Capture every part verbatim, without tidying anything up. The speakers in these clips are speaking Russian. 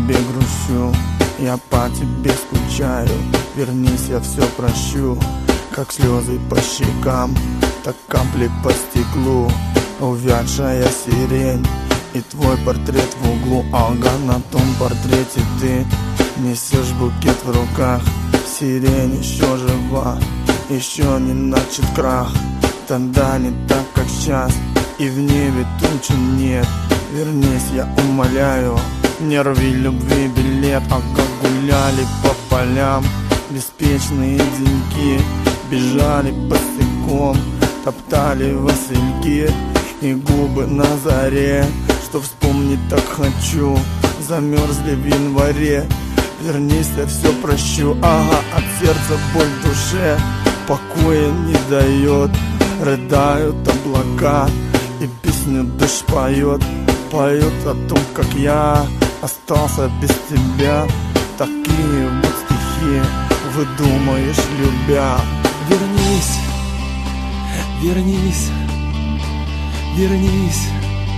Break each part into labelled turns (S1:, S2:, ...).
S1: тебе грущу, я по тебе скучаю. Вернись, я все прощу, как слезы по щекам, так капли по стеклу. Увядшая сирень и твой портрет в углу. Ага, на том портрете ты несешь букет в руках. Сирень еще жива, еще не начат крах. Тогда не так, как сейчас, и в небе тучи нет. Вернись, я умоляю, не рви любви билет. А как гуляли по полям беспечные деньки, бежали босиком, топтали васильки и губы на заре. Что вспомнить так хочу, замерзли в январе. Вернись, я все прощу. Ага, от сердца боль в душе покоя не дает. Рыдают облака и песню дождь поет. Поет о том, как я остался без тебя. Такие вот стихи выдумаешь, любя.
S2: Вернись, вернись, вернись,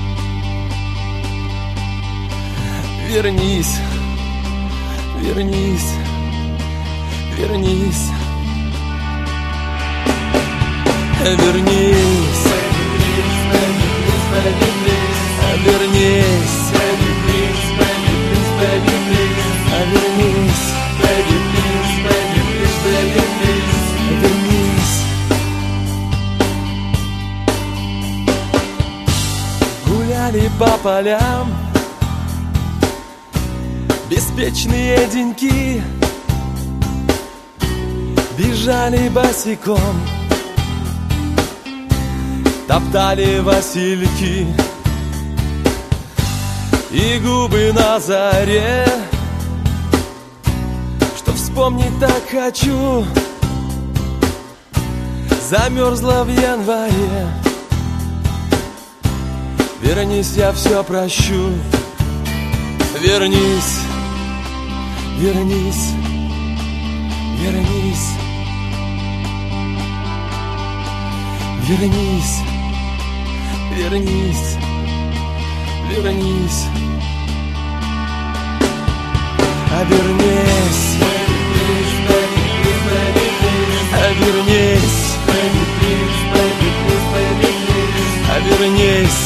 S2: вернись, вернись, вернись, вернись, вернись, вернись, вернись. Гуляли по полям беспечные деньки, бежали босиком, топтали васильки и губы на заре. Что вспомнить так хочу, замерзла в январе. Вернись, я все прощу. Вернись, вернись, вернись, вернись, вернись, вернись, обернись, обернись, обернись.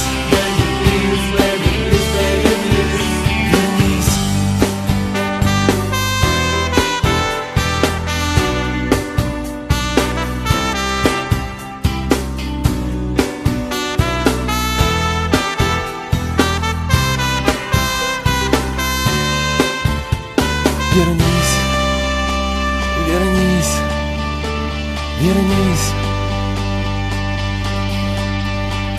S2: Вернись, вернись, вернись,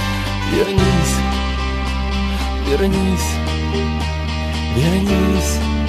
S2: вернись, вернись, вернись.